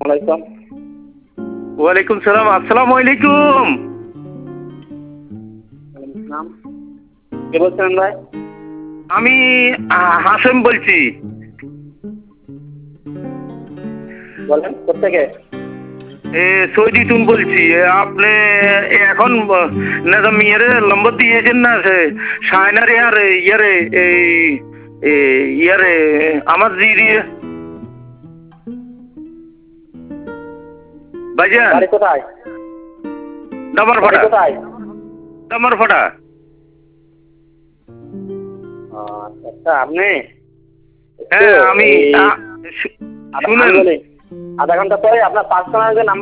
আলাইকুম। ওয়ালাইকুম সালাম। আসসালামু আলাইকুম। নাম কে বলছেন ভাই? আমি হাসেম বলছি। বলেন কোথেকে? সৌদি তুন বলছি। আপনি এখন না মেয়েরে নম্বর দিয়েছেন না সে শায়নার ইয়ারে ইয়ারে আমার দিদি ভাইজান বাড়ি কোথায়? দামার বাড়ি ফাটা। কোথায়? দামার ফাটা। আচ্ছা আপনি হ্যাঁ আমি আমি শুনেন। বলি, আধা ঘন্টা পরে আপনার পার্সোনাল যে নাম্বার